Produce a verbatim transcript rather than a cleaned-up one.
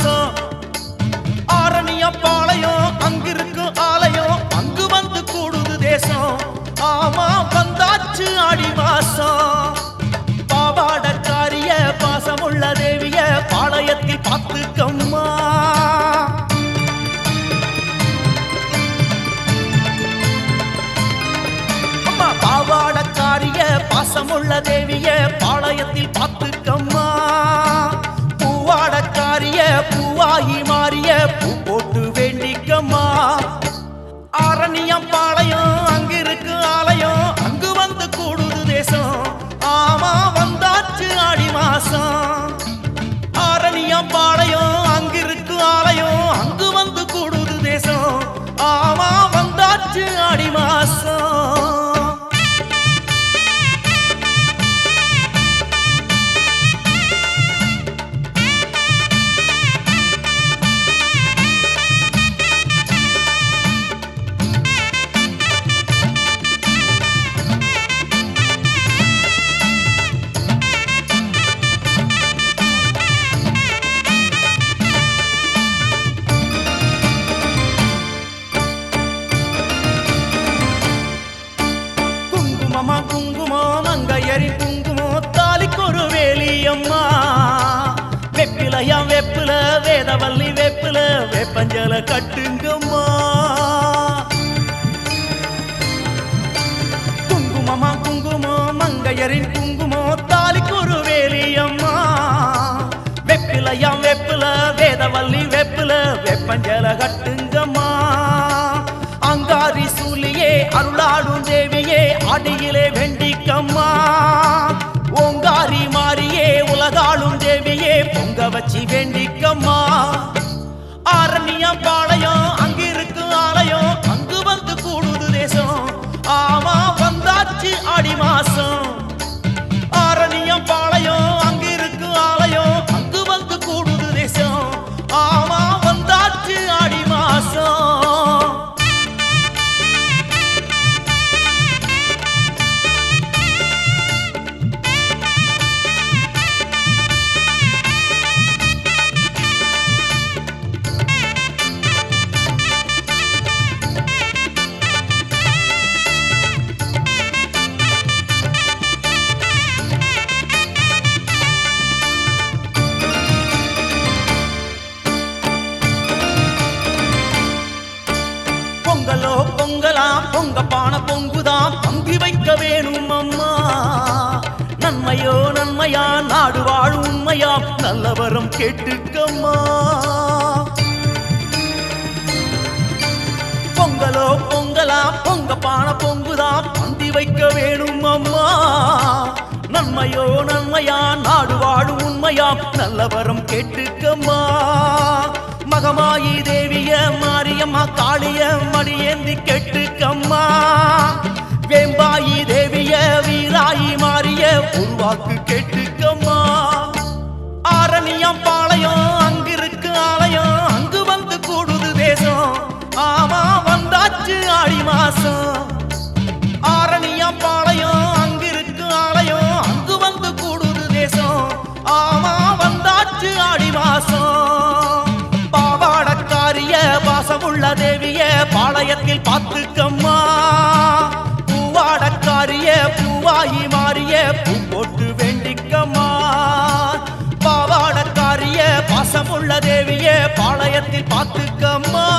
மாசம். ஆரணியம் பாளையம் அங்கிருக்கும் ஆலயம் அங்கு வந்து கூடுது தேசம். ஆமா வந்தாச்சு ஆடி மாசம். பாவாடக்காரிய பாசமுள்ள தேவிய பாளையத்தில் பார்த்துக்கம்மா. அம்மா பாவாடக்காரிய பாசமுள்ள தேவிய பாளையத்தில் பார்த்துக்கம்மா. பூவாடக்காரிய பூவாகி மாறிய பூ போட்டு வேண்டிக்கம்மா. ஆரணியம் பாளையம் அங்கிருக்கு ஆலயம் அங்கு வந்து கூடுது தேசம். ஆமா வந்தாச்சு ஆடி மாசம். ஆரணியம் பாளையம் அங்கிருக்கு ஆலயம் அங்கு வந்து கூடுது தேசம். ஆமா வந்தாச்சு ஆடி மாசம். குங்குமமா குங்குமம் அங்கையரி குங்குமம் தாலிக்கொரு வேலியம்மா. வெப்பிலையா வெப்பில வேதவல்லி வெப்பில வேப்பஞ்சல கட்டுங்கம்மா. குங்குமமா குங்குமம் அங்கையரின் குங்குமம் தாலிக்கொரு வேலியம்மா. வெப்பிலையா வெப்பில வேதவல்லி வெப்பில வேப்பஞ்சல கட்டுங்கம்மா. அங்காரி சூலியே அருளாடும் தேவியே அடியிலே வெண்டிக்கம்மா. ஓங்காரி மாறியே உலகாளும் தேவியே பொங்க வச்சு வேண்டிக்கம்மா. ஆரணியம் பாளையம் அங்கிருக்கு ஆலயம் அங்கு வந்து கூடுது தேசம். ஆமா வந்தாச்சு ஆடி மாசம். ஆரணியம் பாளையம் அங்கிருக்கு ஆலயம் அங்கு வந்து கூடுது தேசம். ஆமா வந்தாச்சு ஆடி மாசம். பொங்கலோ பொங்கலாம் பொங்க பான பொங்குதாம் பங்கி வைக்க வேணும் அம்மா. நன்மையோ நன்மையா நாடு வாழும் உண்மையா நல்லவரம் கேட்டுக்கம்மா. பொங்கலோ பொங்கலாம் பொங்க பான பொங்குதாம் பந்தி வைக்க வேணும் அம்மா. நன்மையோ நன்மையா நாடு வாழும் உண்மையா நல்லவரம் கேட்டுக்கம்மா. மகமாயி தேவிய மாரியம்மா காளிய மடியேந்தி கேட்டுக்கம்மா. வேம்பாயி தேவிய வீராயி மாறிய உருவாக்கு கேட்டுக்கம்மா. ஆரணியம் பாளையம் அங்கிருக்கு ஆலயம் அங்கு வந்து கூடுது தேசம். ஆமா வந்தாச்சு ஆடி மாசம். ஆரணியம் பாளையம் அங்கிருக்கு ஆலயம் அங்கு வந்து கூடுது தேசம். ஆமா வந்தாச்சு ஆடி மாசம். பாவாடக்காரிய பாசமுள்ள தேவிய பாளையத்தில் பார்த்துக்கம்மா. பூவாடக்காரிய பூவாகி மாறிய பூ போட்டு வேண்டிக்கம்மா. பாவாடக்காரிய பாசமுள்ள தேவிய பாளையத்தில் பார்த்துக்கம்மா.